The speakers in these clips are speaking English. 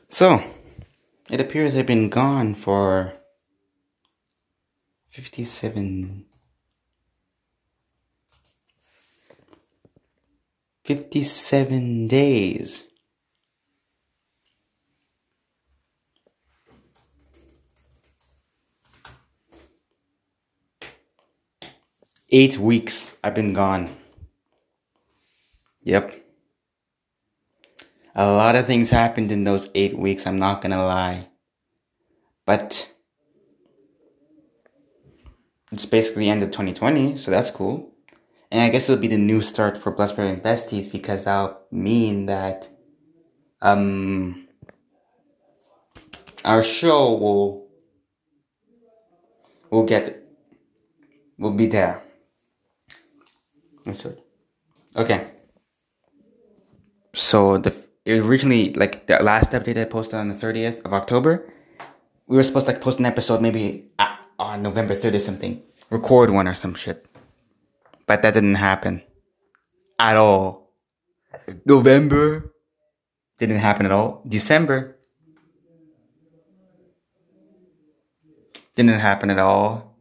So, it appears I've been gone for 57 days. Eight weeks I've been gone. Yep. A lot of things happened in those 8 weeks, I'm not gonna lie. But it's basically the end of 2020, so that's cool. And I guess it'll be the new start for Blueberry and Besties because that'll mean that our show will be there. Okay. So originally, like the last update I posted on the 30th of October, we were supposed to post an episode maybe on November 3rd or something. Record one or some shit. But that didn't happen. At all. November didn't happen at all. December didn't happen at all.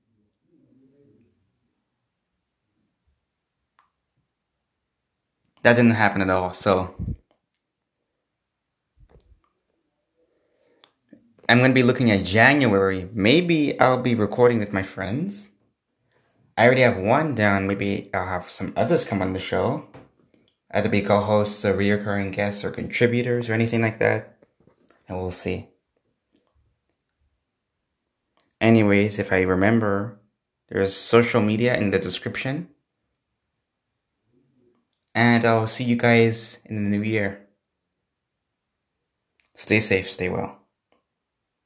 That didn't happen at all. So I'm going to be looking at January. Maybe I'll be recording with my friends. I already have one down. Maybe I'll have some others come on the show. Either be co-hosts or reoccurring guests or contributors or anything like that. And we'll see. Anyways, if I remember, there's social media in the description. And I'll see you guys in the new year. Stay safe, stay well.